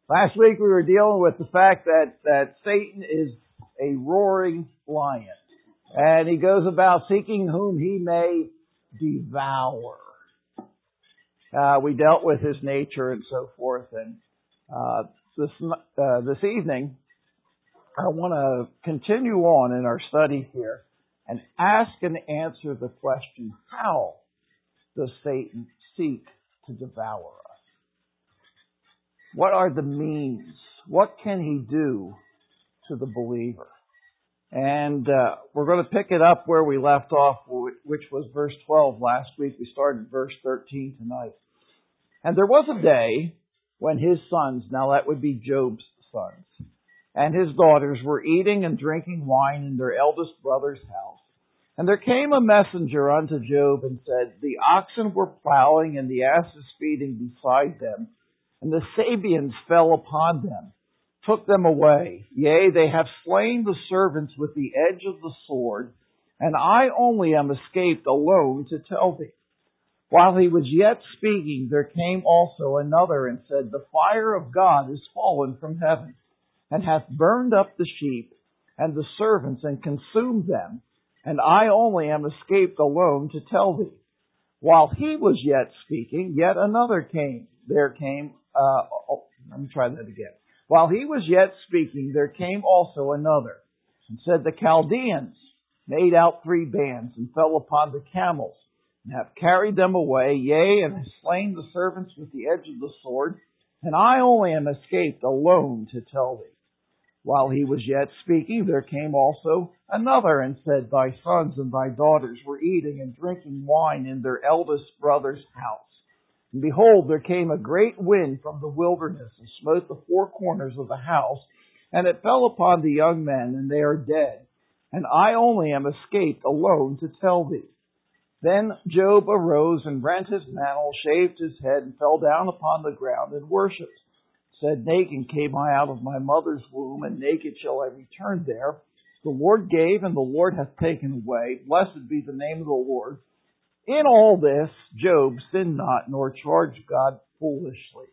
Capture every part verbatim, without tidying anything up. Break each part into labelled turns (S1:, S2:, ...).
S1: Last week we were dealing with the fact that, that Satan is a roaring lion. And he goes about seeking whom he may devour. Uh, we dealt with his nature and so forth. And uh, this uh, this evening, I want to continue on in our study here and ask and answer the question, how does Satan seek to devour us? What are the means? What can he do to the believer? And uh, we're going to pick it up where we left off, which was verse twelve last week. We started verse thirteen tonight. And there was a day when his sons, now that would be Job's sons, and his daughters were eating and drinking wine in their eldest brother's house. And there came a messenger unto Job and said, The oxen were plowing and the asses feeding beside them, and the Sabeans fell upon them, took them away. Yea, they have slain the servants with the edge of the sword, and I only am escaped alone to tell thee. While he was yet speaking, there came also another and said, The fire of God is fallen from heaven, and hath burned up the sheep and the servants, and consumed them, and I only am escaped alone to tell thee. While he was yet speaking, yet another came. There came, uh, oh, let me try that again. While he was yet speaking, there came also another, and said, The Chaldeans made out three bands, and fell upon the camels, and have carried them away, yea, and have slain the servants with the edge of the sword, and I only am escaped alone to tell thee. While he was yet speaking, there came also another, and said, Thy sons and thy daughters were eating and drinking wine in their eldest brother's house. And behold, there came a great wind from the wilderness, and smote the four corners of the house, and it fell upon the young men, and they are dead. And I only am escaped alone to tell thee. Then Job arose and rent his mantle, shaved his head, and fell down upon the ground and worshipped. Said, Naked came I out of my mother's womb, and naked shall I return there. The Lord gave, and the Lord hath taken away. Blessed be the name of the Lord. In all this, Job sinned not, nor charged God foolishly.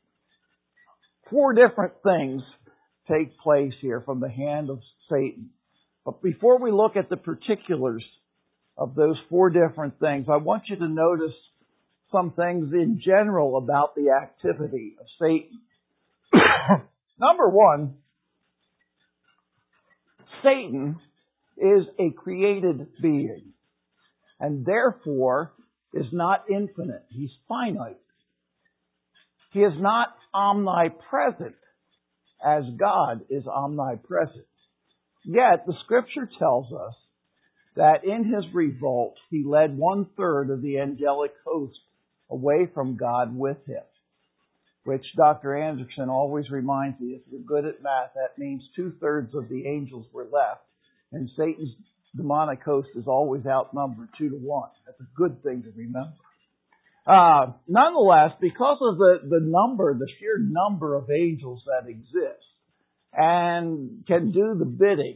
S1: Four different things take place here from the hand of Satan. But before we look at the particulars of those four different things, I want you to notice some things in general about the activity of Satan. Number one, Satan is a created being, and therefore is not infinite. He's finite. He is not omnipresent as God is omnipresent. Yet the Scripture tells us that in his revolt, he led one third of the angelic host away from God with him, which Doctor Anderson always reminds me, if you're good at math, that means two-thirds of the angels were left, and Satan's demonic host is always outnumbered two to one. That's a good thing to remember. Uh, nonetheless, because of the, the number, the sheer number of angels that exist and can do the bidding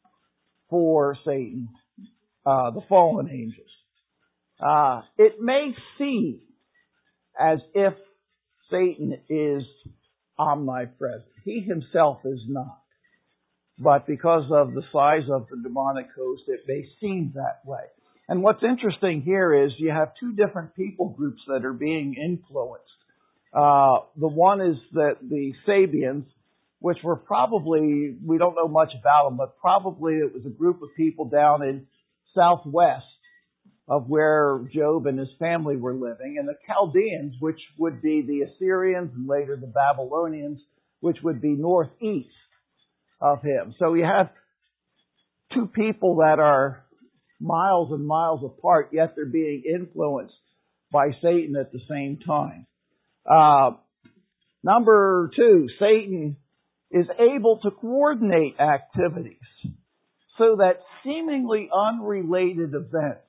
S1: for Satan, uh, the fallen angels, uh, it may seem as if Satan is omnipresent. He himself is not. But because of the size of the demonic host, it may seem that way. And what's interesting here is you have two different people groups that are being influenced. Uh, the one is that the Sabeans, which were probably, we don't know much about them, but probably it was a group of people down in southwest of where Job and his family were living, and the Chaldeans, which would be the Assyrians and later the Babylonians, which would be northeast of him. So you have two people that are miles and miles apart, yet they're being influenced by Satan at the same time. Uh, number two, Satan is able to coordinate activities so that seemingly unrelated events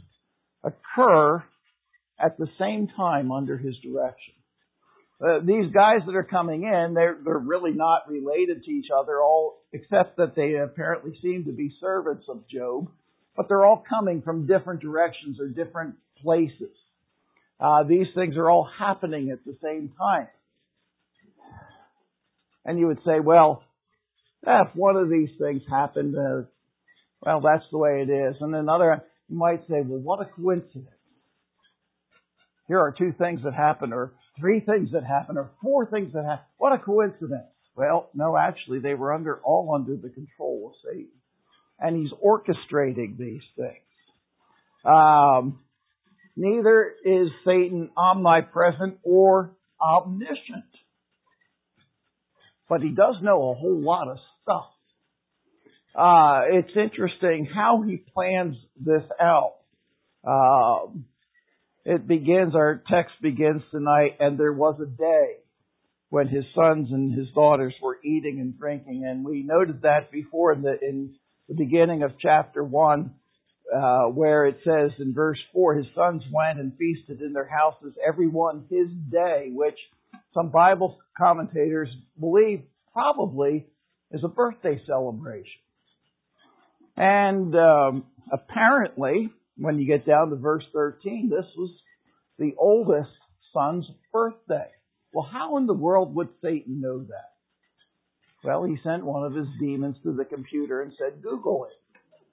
S1: occur at the same time under his direction. Uh, these guys that are coming in, they're, they're really not related to each other, all except that they apparently seem to be servants of Job, but they're all coming from different directions or different places. Uh, these things are all happening at the same time. And you would say, well, if one of these things happened, uh, well, that's the way it is. And another, you might say, well, what a coincidence. Here are two things that happen, or three things that happen, or four things that happen. What a coincidence. Well, no, actually, they were under all under the control of Satan. And he's orchestrating these things. Um, neither is Satan omnipresent or omniscient. But he does know a whole lot of stuff. Uh, it's interesting how he plans this out. Um, it begins, our text begins tonight, and there was a day when his sons and his daughters were eating and drinking. And we noted that before in the, in the beginning of chapter one, uh, where it says in verse four, his sons went and feasted in their houses, every one his day, which some Bible commentators believe probably is a birthday celebration. And um, apparently, when you get down to verse thirteen, this was the oldest son's birthday. Well, how in the world would Satan know that? Well, he sent one of his demons to the computer and said, Google it.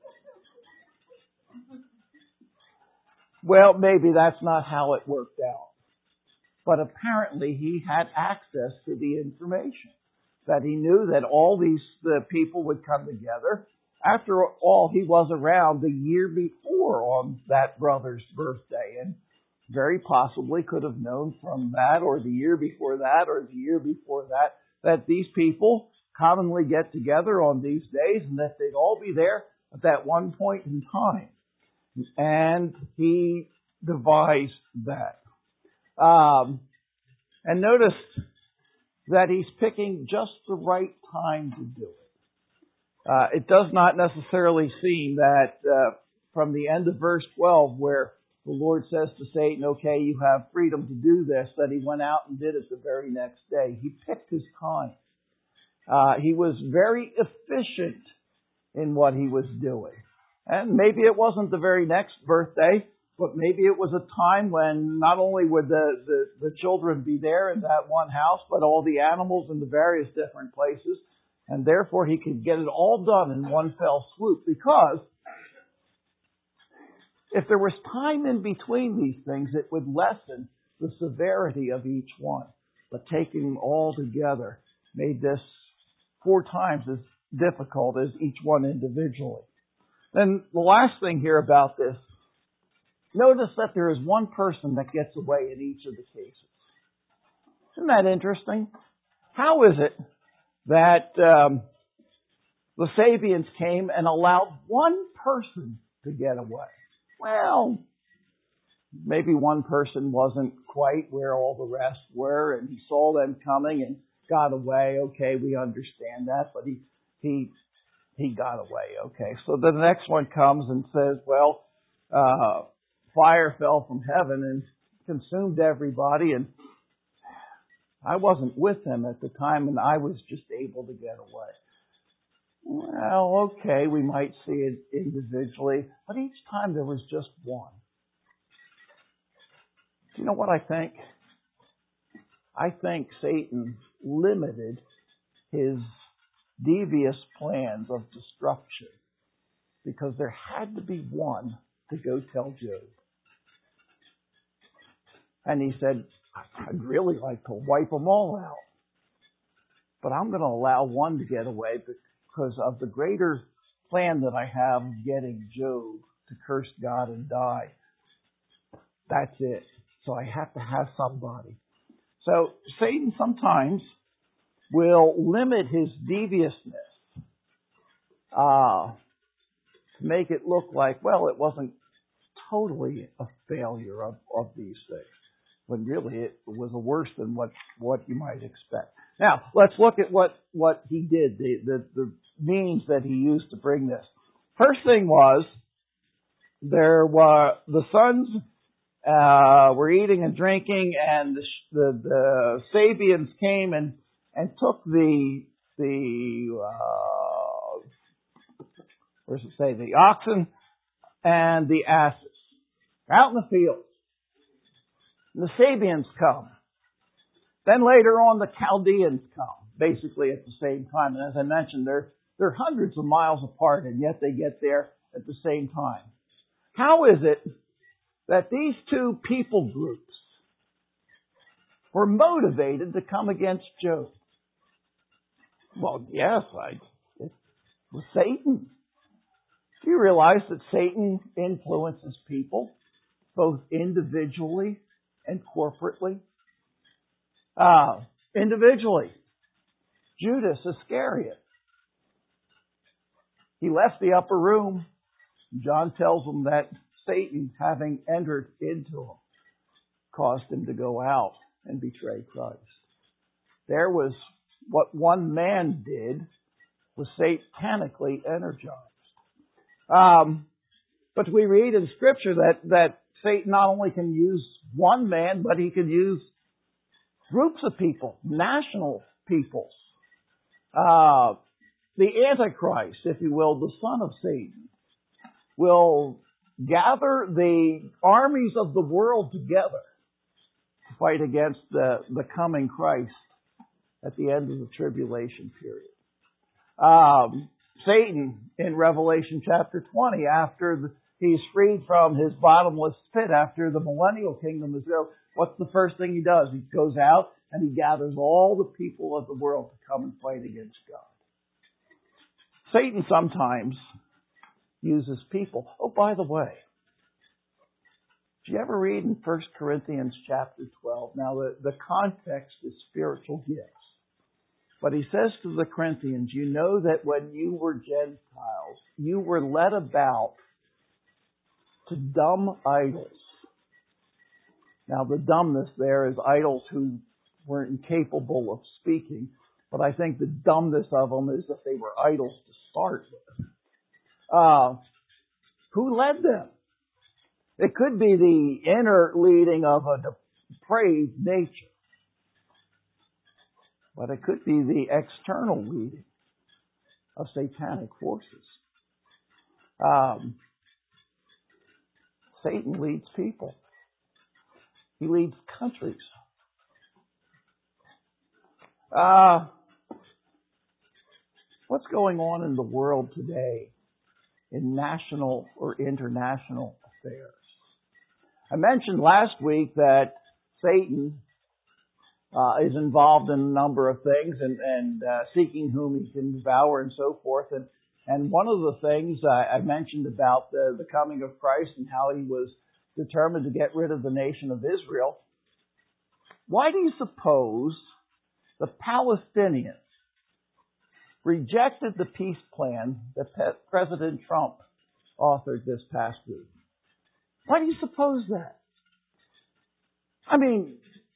S1: Well, maybe that's not how it worked out. But apparently he had access to the information. That he knew that all these the people would come together. After all, he was around the year before on that brother's birthday, and very possibly could have known from that, or the year before that, or the year before that, that these people commonly get together on these days, and that they'd all be there at that one point in time. And he devised that. Um, and notice that he's picking just the right time to do it. Uh, it does not necessarily seem that uh, from the end of verse twelve, where the Lord says to Satan, okay, you have freedom to do this, that he went out and did it the very next day. He picked his time. Uh, he was very efficient in what he was doing. And maybe it wasn't the very next birthday, but maybe it was a time when not only would the, the, the children be there in that one house, but all the animals in the various different places. And therefore he could get it all done in one fell swoop, because if there was time in between these things, it would lessen the severity of each one. But taking them all together made this four times as difficult as each one individually. Then the last thing here about this, notice that there is one person that gets away in each of the cases. Isn't that interesting? How is it that um, the Sabians came and allowed one person to get away? Well, maybe one person wasn't quite where all the rest were, and he saw them coming and got away. Okay, we understand that, but he he he got away. Okay, so the next one comes and says, well, uh, fire fell from heaven and consumed everybody, and I wasn't with them at the time, and I was just able to get away. Well, okay, we might see it individually, but each time there was just one. Do you know what I think? I think Satan limited his devious plans of destruction because there had to be one to go tell Job. And he said, I'd really like to wipe them all out, but I'm going to allow one to get away because of the greater plan that I have of getting Job to curse God and die. That's it. So I have to have somebody. So Satan sometimes will limit his deviousness uh, to make it look like, well, it wasn't totally a failure of, of these things, when really it was worse than what, what you might expect. Now, let's look at what, what he did, the, the, the means that he used to bring this. First thing was, there were the sons uh, were eating and drinking, and the, the, the Sabians came and, and took the, the uh, where does it say, the oxen and the asses out in the field. And the Sabians come. Then later on, the Chaldeans come. basically at the same time. And as I mentioned, they're, they're hundreds of miles apart, and yet they get there at the same time. How is it that these two people groups were motivated to come against Job? Well, yes, I, it was Satan. Do you realize that Satan influences people, both individually and corporately? Uh, individually, Judas Iscariot. He left the upper room. John tells him that Satan, having entered into him, caused him to go out and betray Christ. There was what one man did was satanically energized. Um, but we read in Scripture that, that Satan not only can use one man, but he can use groups of people, national peoples. Uh, the Antichrist, if you will, the son of Satan, will gather the armies of the world together to fight against the, the coming Christ at the end of the tribulation period. Um, Satan, in Revelation chapter twenty, after the, he's freed from his bottomless pit, after the millennial kingdom is there, what's the first thing he does? He goes out and he gathers all the people of the world to come and fight against God. Satan sometimes uses people. Oh, by the way, did you ever read in First Corinthians chapter twelve? Now, the, the context is spiritual gifts. But he says to the Corinthians, you know that when you were Gentiles, you were led about to dumb idols. Now, the dumbness there is idols who were incapable of speaking. But I think the dumbness of them is that they were idols to start with. Uh, who led them? It could be the inner leading of a depraved nature. But it could be the external leading of satanic forces. Um, Satan leads people. He leads countries. Uh, what's going on in the world today in national or international affairs? I mentioned last week that Satan Uh, is involved in a number of things and, and uh, seeking whom he can devour and so forth. And, and one of the things I, I mentioned about the, the coming of Christ and how he was determined to get rid of the nation of Israel. Why do you suppose the Palestinians rejected the peace plan that President Trump authored this past week? Why do you suppose that? I mean,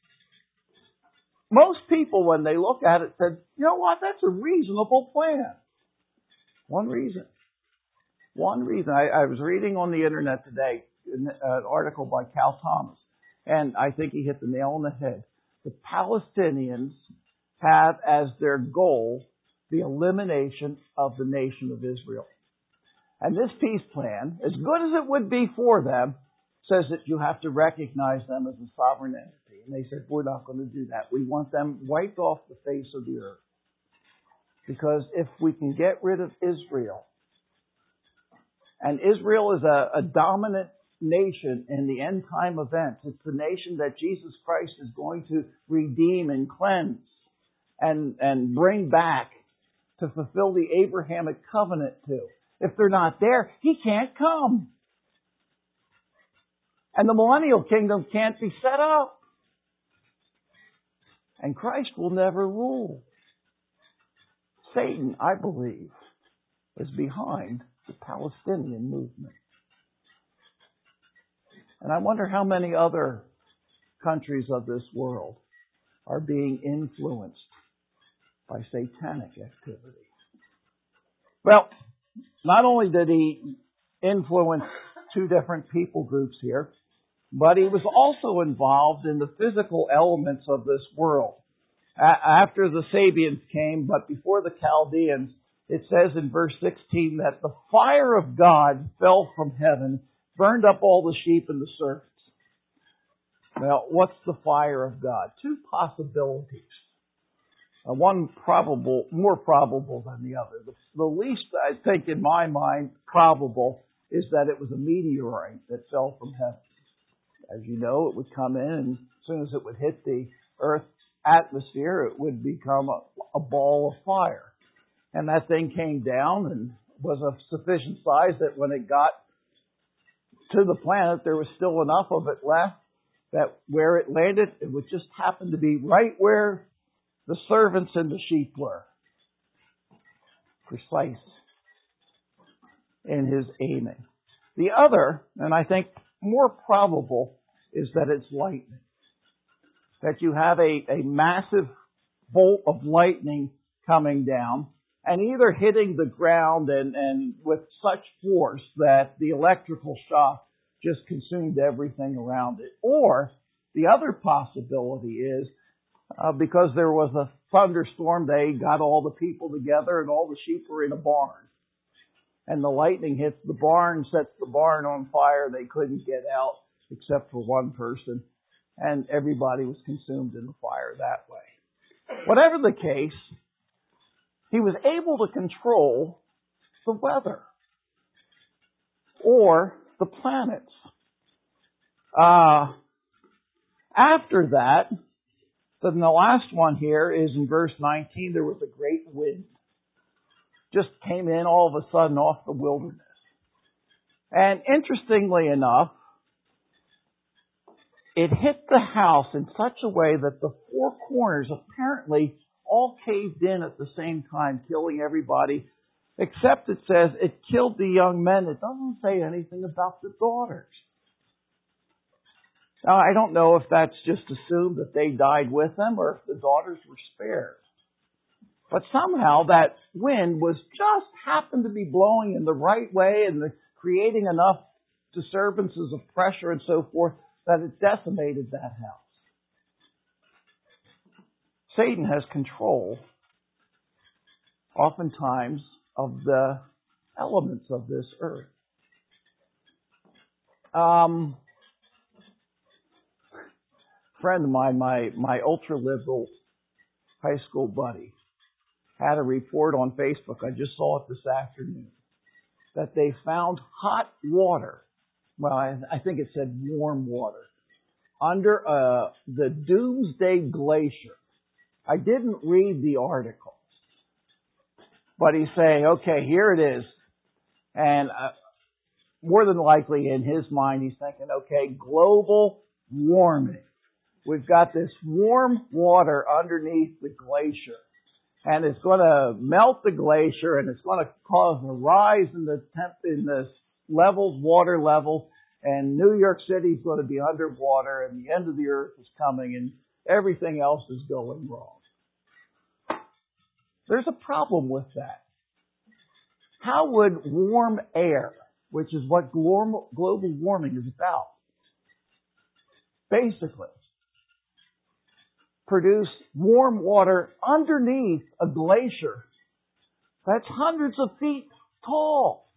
S1: most people, when they look at it, said, you know what, that's a reasonable plan. One reason. One reason. I, I was reading on the internet today an article by Cal Thomas, and I think he hit the nail on the head. The Palestinians have as their goal the elimination of the nation of Israel. And this peace plan, as good as it would be for them, says that you have to recognize them as a sovereign entity. And they said, we're not going to do that. We want them wiped off the face of the earth. Because if we can get rid of Israel, and Israel is a, a dominant nation in the end time events, it's the nation that Jesus Christ is going to redeem and cleanse and, and bring back to fulfill the Abrahamic covenant to. If they're not there, He can't come. And the millennial kingdom can't be set up. And Christ will never rule. Satan, I believe, is behind the Palestinian movement. And I wonder how many other countries of this world are being influenced by satanic activity. Well, not only did he influence two different people groups here, but he was also involved in the physical elements of this world. A- after the Sabians came, but before the Chaldeans, it says in verse sixteen that the fire of God fell from heaven, burned up all the sheep and the servants. Well, what's the fire of God? Two possibilities. Uh, one probable, more probable than the other. The, the least, I think, in my mind, probable is that it was a meteorite that fell from heaven. As you know, it would come in, and as soon as it would hit the Earth's atmosphere, it would become a, a ball of fire. And that thing came down and was of sufficient size that when it got to the planet, there was still enough of it left that where it landed, it would just happen to be right where the servants and the sheep were. Precise in his aiming. The other, and I think more probable, is that it's lightning. That you have a, a massive bolt of lightning coming down and either hitting the ground and, and with such force that the electrical shock just consumed everything around it. Or the other possibility is uh, because there was a thunderstorm, they got all the people together and all the sheep were in a barn. And the lightning hits the barn, sets the barn on fire. They couldn't get out except for one person. And everybody was consumed in the fire that way. Whatever the case, he was able to control the weather or the planets. Uh, after that, then the last one here is in verse nineteen, there was a great wind. Just came in all of a sudden off the wilderness. And interestingly enough, it hit the house in such a way that the four corners apparently all caved in at the same time, killing everybody, except it says it killed the young men. It doesn't say anything about the daughters. Now, I don't know if that's just assumed that they died with them or if the daughters were spared. But somehow that wind was just happened to be blowing in the right way and the, creating enough disturbances of pressure and so forth that it decimated that house. Satan has control, oftentimes, of the elements of this earth. Um, a friend of mine, my, my ultra-liberal high school buddy, had a report on Facebook, I just saw it this afternoon, that they found hot water, well, I, I think it said warm water, under uh, the Doomsday Glacier. I didn't read the article, but he's saying, okay, here it is. And uh, more than likely in his mind, he's thinking, okay, global warming. We've got this warm water underneath the glacier. And it's going to melt the glacier, and it's going to cause a rise in the temp, in the levels, water levels, and New York City is going to be underwater, and the end of the earth is coming, and everything else is going wrong. There's a problem with that. How would warm air, which is what global warming is about, basically produce warm water underneath a glacier that's hundreds of feet tall?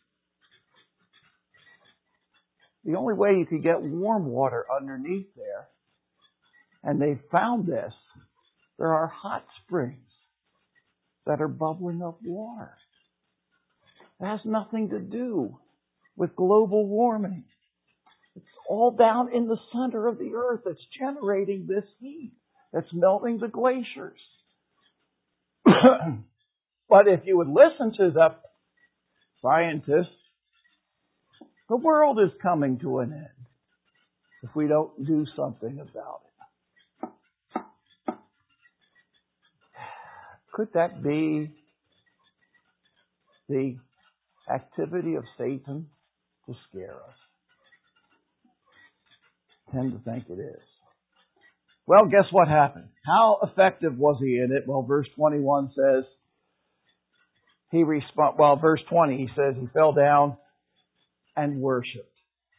S1: The only way you could get warm water underneath there, and they found this, there are hot springs that are bubbling up water. It has nothing to do with global warming. It's all down in the center of the earth that's generating this heat. That's melting the glaciers. But if you would listen to the scientists, the world is coming to an end if we don't do something about it. Could that be the activity of Satan to scare us? I tend to think it is. Well, guess what happened? How effective was he in it? Well, verse twenty-one says, he respond. Well, verse twenty, he says he fell down and worshipped.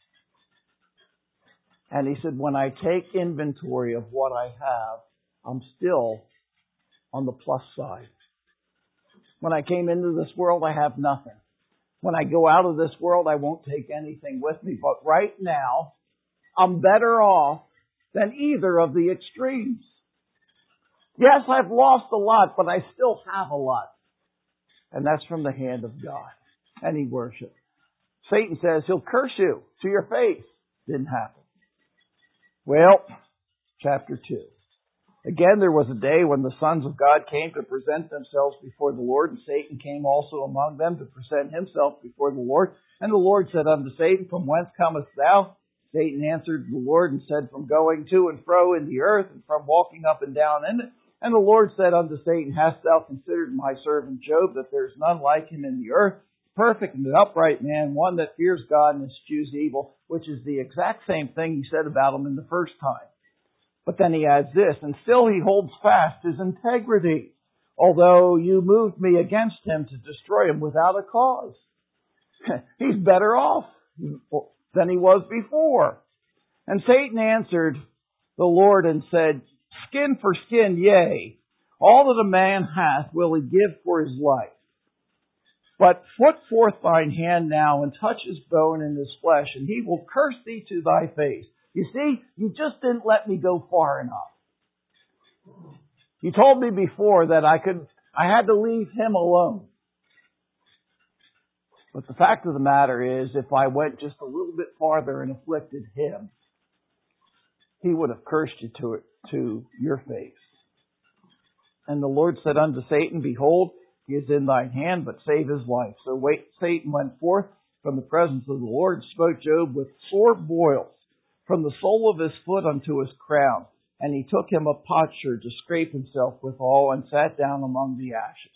S1: And he said, when I take inventory of what I have, I'm still on the plus side. When I came into this world, I have nothing. When I go out of this world, I won't take anything with me. But right now, I'm better off than either of the extremes. Yes, I've lost a lot, but I still have a lot. And that's from the hand of God. And he worshipped. Satan says he'll curse you to your face. Didn't happen. Well, chapter two. Again, there was a day when the sons of God came to present themselves before the Lord, and Satan came also among them to present himself before the Lord. And the Lord said unto Satan, From whence comest thou? Satan answered the Lord and said, From going to and fro in the earth, and from walking up and down in it. And the Lord said unto Satan, Hast thou considered my servant Job, that there is none like him in the earth, perfect and an upright man, one that fears God and eschews evil, which is the exact same thing he said about him in the first time. But then he adds this, and still he holds fast his integrity, although you moved me against him to destroy him without a cause. He's better off than he was before. And Satan answered the Lord and said, Skin for skin, yea, all that a man hath will he give for his life. But put forth thine hand now and touch his bone and his flesh, and he will curse thee to thy face. You see, you just didn't let me go far enough. You told me before that I could, I had to leave him alone. But the fact of the matter is, if I went just a little bit farther and afflicted him, he would have cursed you to it, to your face. And the Lord said unto Satan, Behold, he is in thine hand, but save his life. So wait, Satan went forth from the presence of the Lord, and smote Job with sore boils, from the sole of his foot unto his crown. And he took him a potsherd to scrape himself withal, and sat down among the ashes.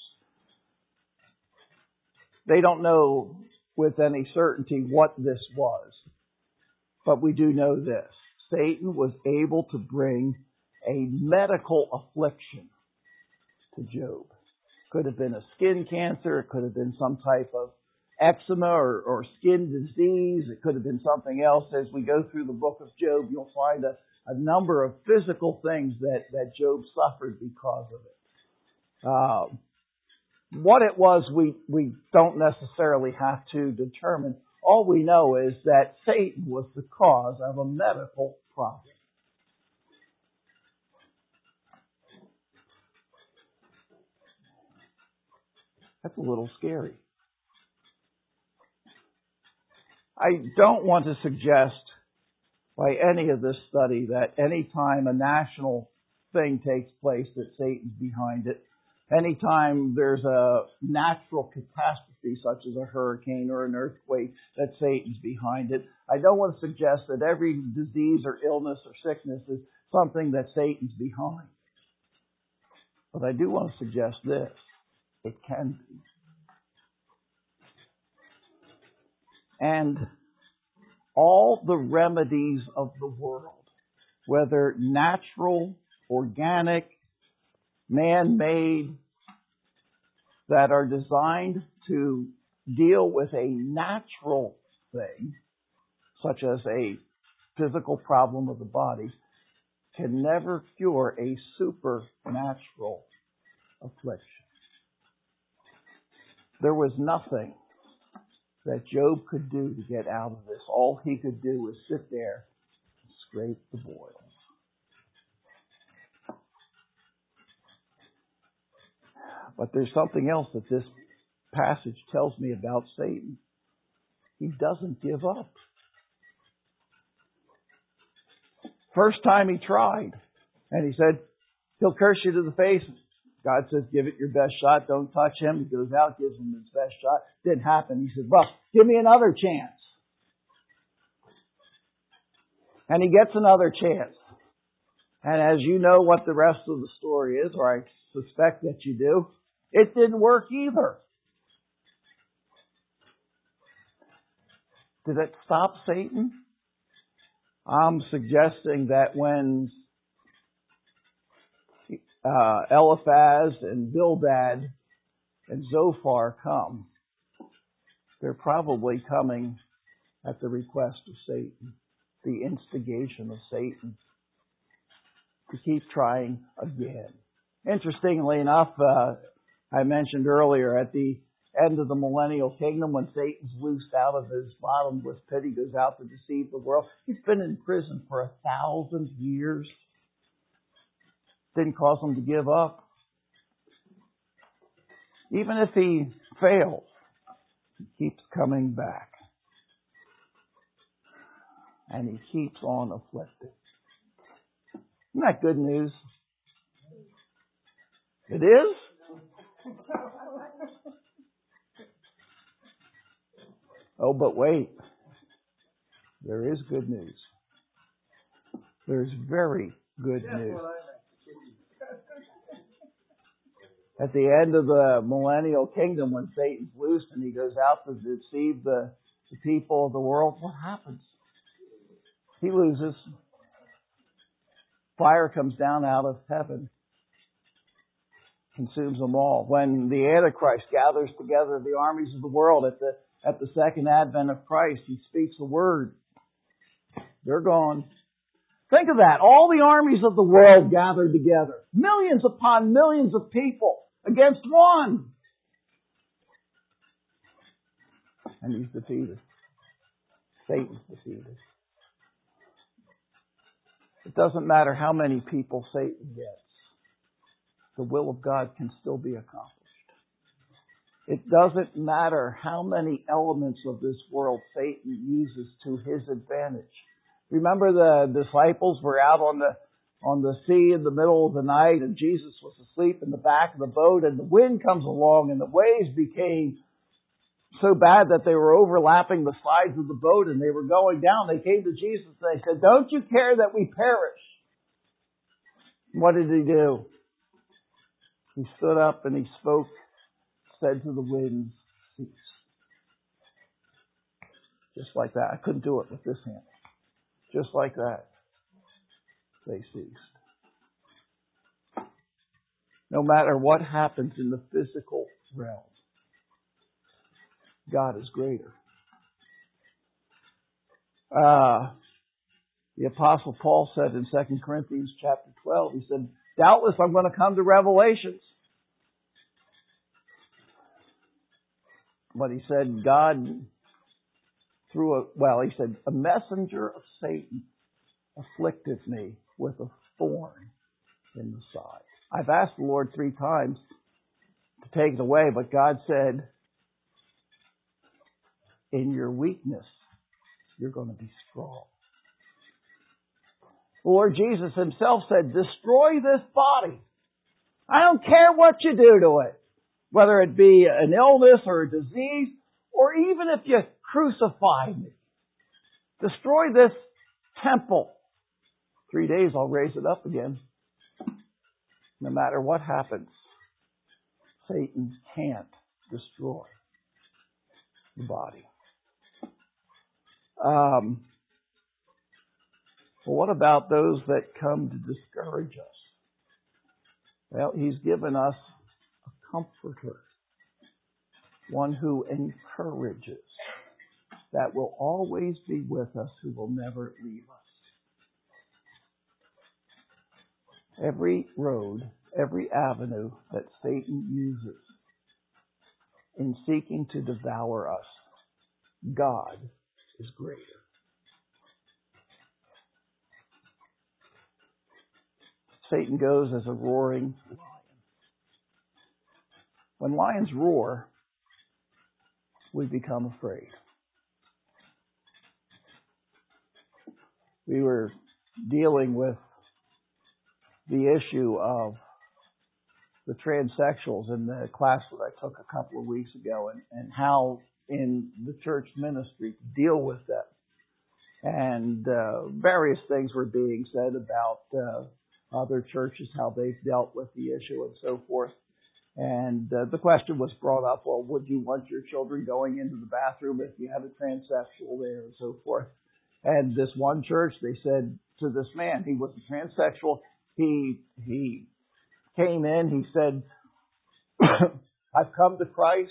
S1: They don't know with any certainty what this was. But we do know this. Satan was able to bring a medical affliction to Job. Could have been a skin cancer. It could have been some type of eczema or, or skin disease. It could have been something else. As we go through the book of Job, you'll find a, a number of physical things that, that Job suffered because of it. Uh, what it was, we, we don't necessarily have to determine. All we know is that Satan was the cause of a medical problem. That's a little scary. I don't want to suggest by any of this study that any time a national thing takes place that Satan's behind it. Anytime there's a natural catastrophe such as a hurricane or an earthquake that Satan's behind it. I don't want to suggest that every disease or illness or sickness is something that Satan's behind. But I do want to suggest this. It can be. And all the remedies of the world, whether natural, organic, man-made, that are designed to deal with a natural thing, such as a physical problem of the body, can never cure a supernatural affliction. There was nothing that Job could do to get out of this. All he could do was sit there and scrape the boils. But there's something else that this passage tells me about Satan. He doesn't give up. First time he tried, and he said, he'll curse you to the face. God says, give it your best shot. Don't touch him. He goes out, gives him his best shot. Didn't happen. He said, well, give me another chance. And he gets another chance. And as you know what the rest of the story is, or I suspect that you do, it didn't work either. Did it stop Satan? I'm suggesting that when uh, Eliphaz and Bildad and Zophar come, they're probably coming at the request of Satan, the instigation of Satan to keep trying again. Interestingly enough, uh, I mentioned earlier at the end of the millennial kingdom, when Satan's loosed out of his bottomless pit, he goes out to deceive the world. He's been in prison for a thousand years. Didn't cause him to give up. Even if he fails, he keeps coming back. And he keeps on afflicting. Isn't that good news? It is? Oh, but wait. There is good news. There's very good news. At the end of the millennial kingdom, when Satan's loosed and he goes out to deceive the, the people of the world, what happens? He loses. Fire comes down out of heaven, consumes them all. When the Antichrist gathers together the armies of the world at the at the second advent of Christ, he speaks a word. They're gone. Think of that. All the armies of the world gathered together. Millions upon millions of people against one. And he's defeated. Satan's defeated. It doesn't matter how many people Satan gets. The will of God can still be accomplished. It doesn't matter how many elements of this world Satan uses to his advantage. Remember the disciples were out on the on the sea in the middle of the night and Jesus was asleep in the back of the boat and the wind comes along and the waves became so bad that they were overlapping the sides of the boat and they were going down. They came to Jesus and they said, "Don't you care that we perish?" What did he do? He stood up and he spoke, said to the winds, "Cease." Just like that. I couldn't do it with this hand. Just like that, they ceased. No matter what happens in the physical realm, God is greater. Uh, the Apostle Paul said in Second Corinthians chapter twelve, he said, "Doubtless I'm going to come to Revelations." But he said, God, through a, well, he said, "A messenger of Satan afflicted me with a thorn in the side." I've asked the Lord three times to take it away, but God said, "In your weakness, you're going to be strong." The Lord Jesus himself said, "Destroy this body. I don't care what you do to it, whether it be an illness or a disease, or even if you crucify me. Destroy this temple. Three days I'll raise it up again." No matter what happens, Satan can't destroy the body. Um, well, what about those that come to discourage us? Well, he's given us a comforter, one who encourages, that will always be with us, who will never leave us. Every road, every avenue that Satan uses in seeking to devour us, God is greater. Satan goes as a roaring lion. When lions roar, we become afraid. We were dealing with the issue of the transsexuals in the class that I took a couple of weeks ago, and, and how in the church ministry to deal with them. And uh, various things were being said about uh, other churches, how they've dealt with the issue and so forth. And uh, the question was brought up, well, would you want your children going into the bathroom if you had a transsexual there and so forth? And this one church, they said to this man, he was a transsexual, he he came in, he said, "I've come to Christ.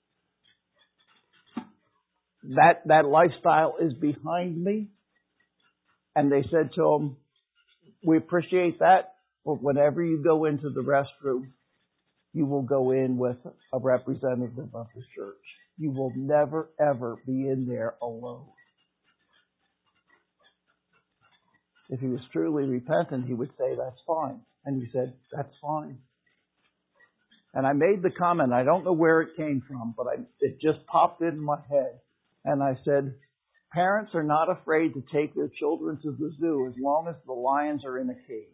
S1: That that lifestyle is behind me." And they said to him, "We appreciate that, but whenever you go into the restroom, you will go in with a representative of the church. You will never, ever be in there alone." If he was truly repentant, he would say, that's fine. And he said, that's fine. And I made the comment, I don't know where it came from, but I, it just popped in my head. And I said, parents are not afraid to take their children to the zoo as long as the lions are in a cage.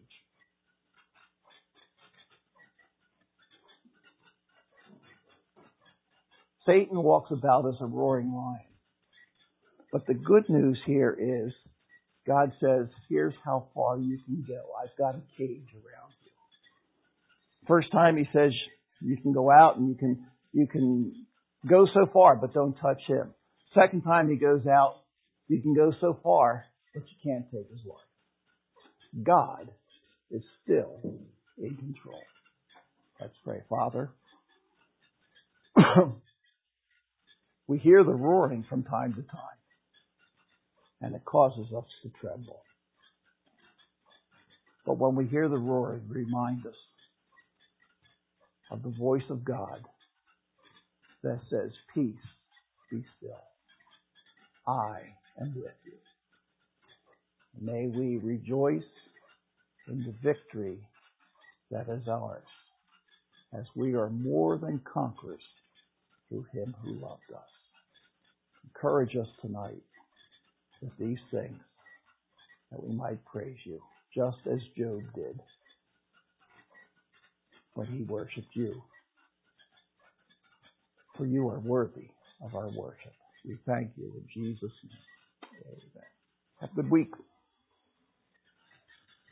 S1: Satan walks about as a roaring lion. But the good news here is, God says, here's how far you can go. I've got a cage around you. First time he says, you can go out and you can you can go so far, but don't touch him. Second time he goes out, you can go so far, but you can't take his life. God is still in control. Let's pray. Father, we hear the roaring from time to time, and it causes us to tremble. But when we hear the roaring, remind us of the voice of God that says, peace, be still. I am with you. May we rejoice in the victory that is ours, as we are more than conquerors through him who loved us. Encourage us tonight with these things, that we might praise you, just as Job did when he worshipped you. For you are worthy of our worship. We thank you in Jesus' name. Amen. Have a good week.